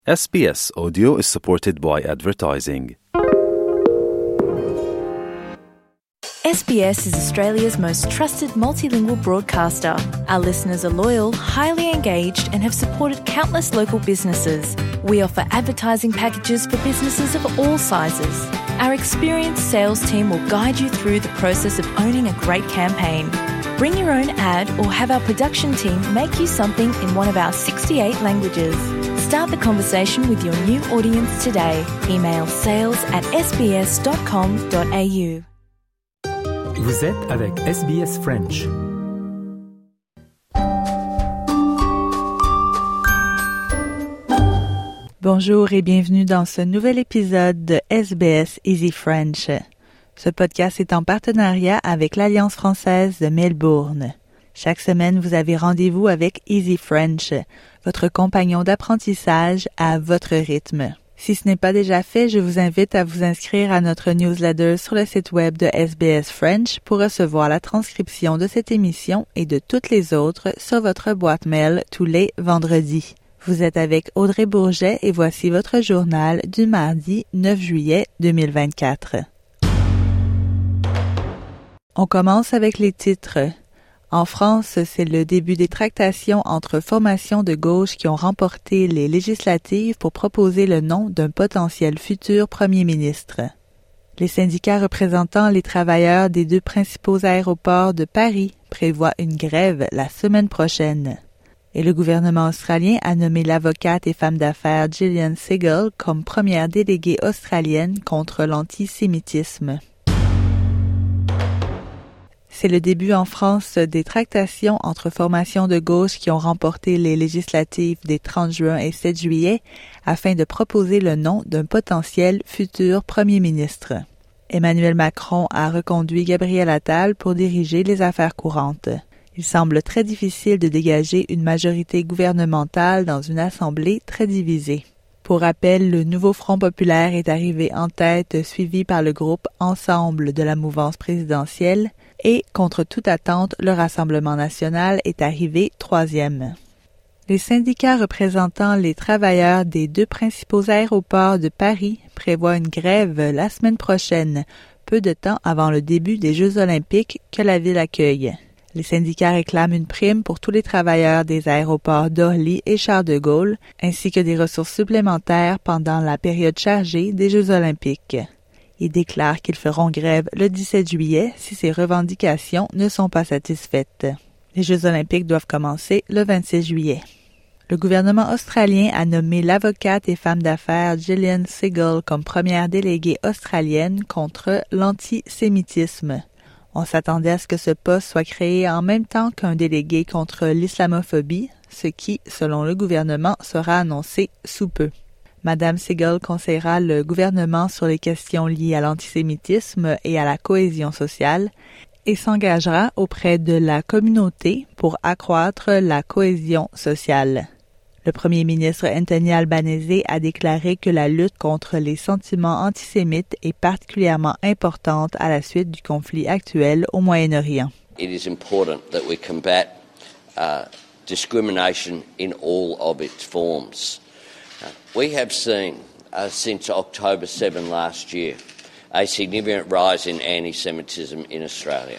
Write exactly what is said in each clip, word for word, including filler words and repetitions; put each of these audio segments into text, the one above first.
S B S Audio is supported by advertising. S B S is Australia's most trusted multilingual broadcaster. Our listeners are loyal, highly engaged, and have supported countless local businesses. We offer advertising packages for businesses of all sizes. Our experienced sales team will guide you through the process of owning a great campaign. Bring your own ad or have our production team make you something in one of our sixty-eight languages. Start the conversation with your new audience today. Email sales at s b s dot com dot a u. Vous êtes avec S B S French. Bonjour et bienvenue dans ce nouvel épisode de S B S Easy French. Ce podcast est en partenariat avec l'Alliance française de Melbourne. Chaque semaine, vous avez rendez-vous avec Easy French, votre compagnon d'apprentissage à votre rythme. Si ce n'est pas déjà fait, je vous invite à vous inscrire à notre newsletter sur le site web de S B S French pour recevoir la transcription de cette émission et de toutes les autres sur votre boîte mail tous les vendredis. Vous êtes avec Audrey Bourget et voici votre journal du mardi neuf juillet deux mille vingt-quatre. On commence avec les titres. En France, c'est le début des tractations entre formations de gauche qui ont remporté les législatives pour proposer le nom d'un potentiel futur premier ministre. Les syndicats représentant les travailleurs des deux principaux aéroports de Paris prévoient une grève la semaine prochaine. Et le gouvernement australien a nommé l'avocate et femme d'affaires Gillian Segal comme première déléguée australienne contre l'antisémitisme. C'est le début en France des tractations entre formations de gauche qui ont remporté les législatives des trente juin et sept juillet afin de proposer le nom d'un potentiel futur premier ministre. Emmanuel Macron a reconduit Gabriel Attal pour diriger les affaires courantes. Il semble très difficile de dégager une majorité gouvernementale dans une assemblée très divisée. Pour rappel, le nouveau Front populaire est arrivé en tête, suivi par le groupe Ensemble de la mouvance présidentielle, et, contre toute attente, le Rassemblement national est arrivé troisième. Les syndicats représentant les travailleurs des deux principaux aéroports de Paris prévoient une grève la semaine prochaine, peu de temps avant le début des Jeux olympiques que la ville accueille. Les syndicats réclament une prime pour tous les travailleurs des aéroports d'Orly et Charles de Gaulle, ainsi que des ressources supplémentaires pendant la période chargée des Jeux olympiques. Ils déclarent qu'ils feront grève le dix-sept juillet si ces revendications ne sont pas satisfaites. Les Jeux olympiques doivent commencer le vingt-six juillet. Le gouvernement australien a nommé l'avocate et femme d'affaires Gillian Segal comme première déléguée australienne contre l'antisémitisme. On s'attendait à ce que ce poste soit créé en même temps qu'un délégué contre l'islamophobie, ce qui, selon le gouvernement, sera annoncé sous peu. Madame Segal conseillera le gouvernement sur les questions liées à l'antisémitisme et à la cohésion sociale et s'engagera auprès de la communauté pour accroître la cohésion sociale. Le premier ministre Anthony Albanese a déclaré que la lutte contre les sentiments antisémites est particulièrement importante à la suite du conflit actuel au Moyen-Orient. It is important that we combat uh, discrimination in all of its forms. Uh, we have seen uh, since October seventh last year a significant rise in anti-Semitism in Australia.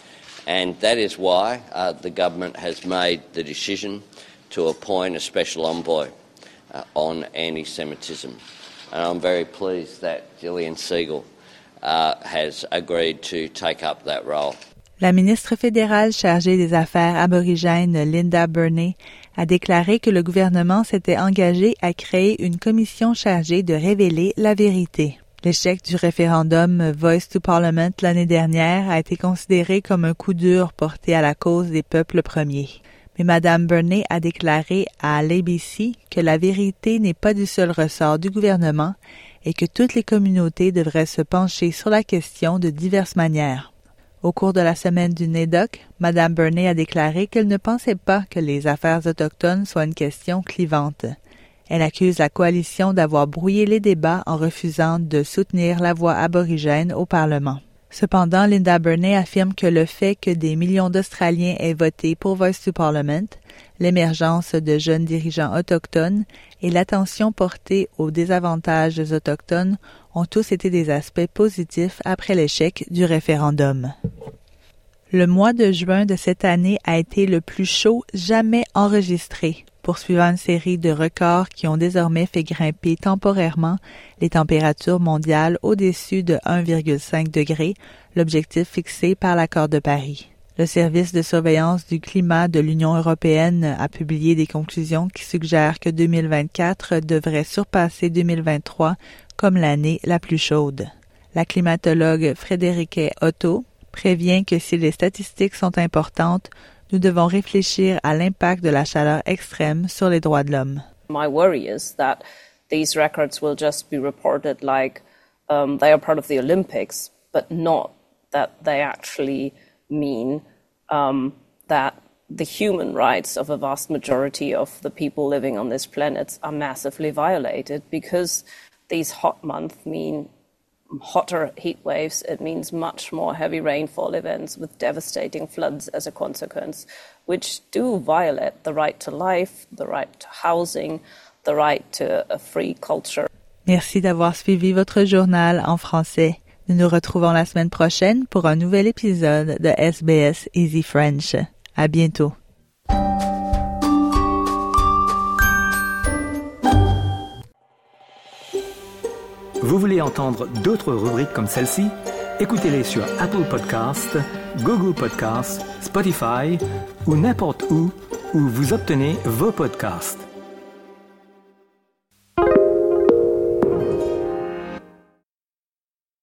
And that is why uh, the government has made the decision to appoint a special envoy uh, on anti-Semitism. And I'm very pleased that Gillian Segal uh, has agreed to take up that role. La ministre fédérale chargée des Affaires aborigènes, Linda Burney, a déclaré que le gouvernement s'était engagé à créer une commission chargée de révéler la vérité. L'échec du référendum Voice to Parliament l'année dernière a été considéré comme un coup dur porté à la cause des peuples premiers. Mais Mme Burney a déclaré à l'A B C que la vérité n'est pas du seul ressort du gouvernement et que toutes les communautés devraient se pencher sur la question de diverses manières. Au cours de la semaine du N A I D O C, Mme Burney a déclaré qu'elle ne pensait pas que les affaires autochtones soient une question clivante. Elle accuse la coalition d'avoir brouillé les débats en refusant de soutenir la voix aborigène au Parlement. Cependant, Linda Burney affirme que le fait que des millions d'Australiens aient voté pour Voice to Parliament, l'émergence de jeunes dirigeants autochtones et l'attention portée aux désavantages autochtones ont tous été des aspects positifs après l'échec du référendum. Le mois de juin de cette année a été le plus chaud jamais enregistré, poursuivant une série de records qui ont désormais fait grimper temporairement les températures mondiales au-dessus de un virgule cinq degrés, l'objectif fixé par l'Accord de Paris. Le service de surveillance du climat de l'Union européenne a publié des conclusions qui suggèrent que deux mille vingt-quatre devrait surpasser deux mille vingt-trois comme l'année la plus chaude. La climatologue Friederike Otto prévient que si les statistiques sont importantes, nous devons réfléchir à l'impact de la chaleur extrême sur les droits de l'homme. My worry is that these records will just be reported like um, they are part of the Olympics, but not that they actually mean um, that the human rights of a vast majority of the people living on this planet are massively violated, because these hot months mean hotter heat waves. It means much more heavy rainfall events with devastating floods as a consequence, which do violate the right to life, the right to housing, the right to a free culture. Merci d'avoir suivi votre journal en français. Nous nous retrouvons la semaine prochaine pour un nouvel épisode de S B S Easy French. À bientôt. Vous voulez entendre d'autres rubriques comme celle-ci? Écoutez-les sur Apple Podcasts, Google Podcasts, Spotify ou n'importe où où vous obtenez vos podcasts.